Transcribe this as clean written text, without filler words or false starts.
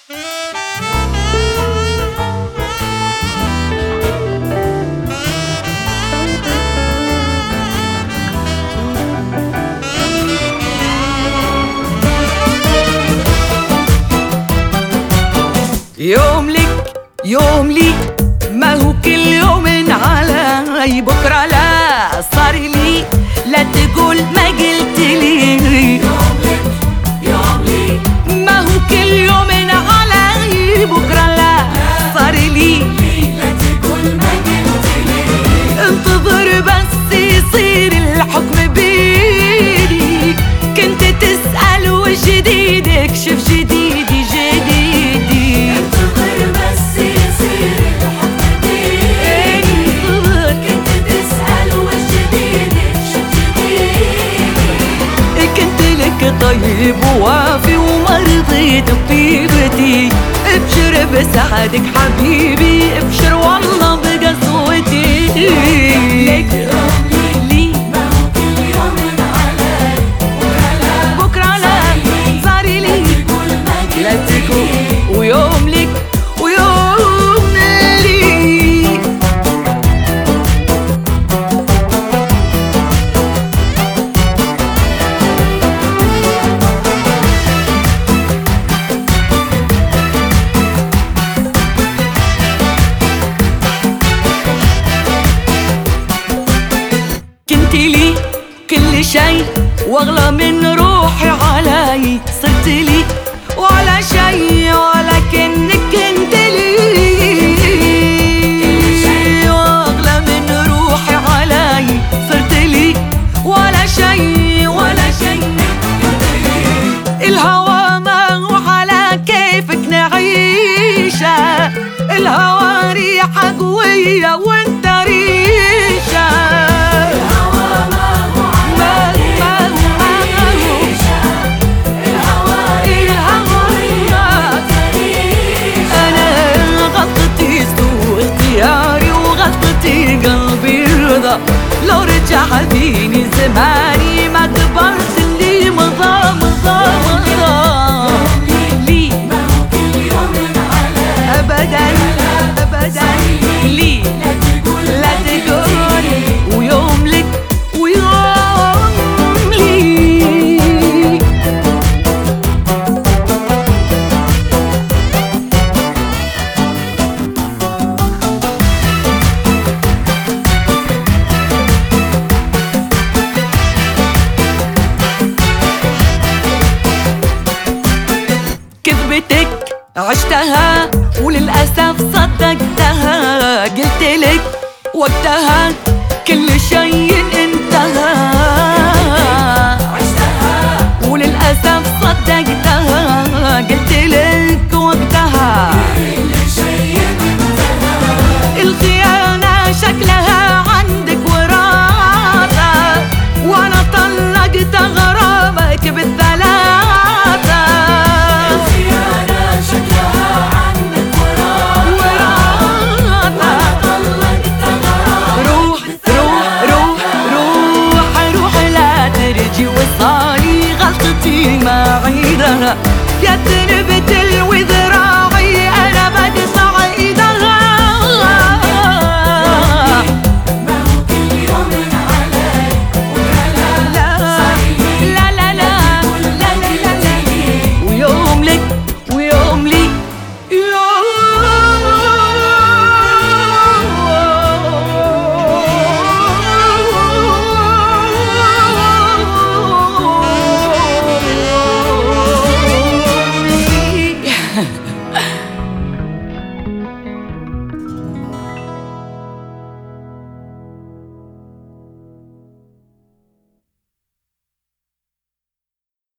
يوم لك يوم لي، ما هو كل يوم علي، بكرة لا صار لي، لا تقول ما قلت لي. يوم لك يوم لي، ما هو كل يوم علي، بكرة لا صار لي، لا تقول ما قلت لي. انتظر بس يصير الحكم بيدي، كنت تسأل وش جديدك، شوف جديدي جديدي. انتظر بس يصير الحكم بيدي، كنت تسأل وش جديدك، شوف جديدي. كنت لك طيب ووافي وما رضيت بطيبتي، ابشر بسعدك حبيبي، ابشر والله بقسوتي. ليك لي ما هو كل يوم علي، بكرة لا صار لي، تقول ما قلت لا لي. تكون ويوم لك ويوم لي. كنت لي كل شي واغلى من روحي علي، صرت لي ولا شي ولكنك كنت لي، واغلى من روحي علي، صرت لي ولا شي ولا شي. الهوى ما هو على كيفك نعيشه، الهوى ريحة قوية وانت ريشة. الهوى ما هو على ريشة، الهوى أنا غلطتي سوء اختياري وغلطتي قلبي رضا، لو رجع بيني زماني ما كبرت اللي مضى مضى مضى. لي ما هو كل يوم علي، أبدا أبدا لي لا تقول لا تقول ويوم لك ويوم لي. كذبتك عشتها وللأسف صدقتها، قلتلك وقتها كل شيء انتهى، عشتها وللأسف صدقتها، قلتلك وقتها كل شيء انتهى. الخيانة شكلها عندك وراثة، وأنا طلقت غرامك بالثلاثة. الخيانة شكلها عندك وراثة، طلقت غرامك. روح روح روح روح روح لا ترجي وصالي، غلطتي ما عيدها، يا تنبت الوذرة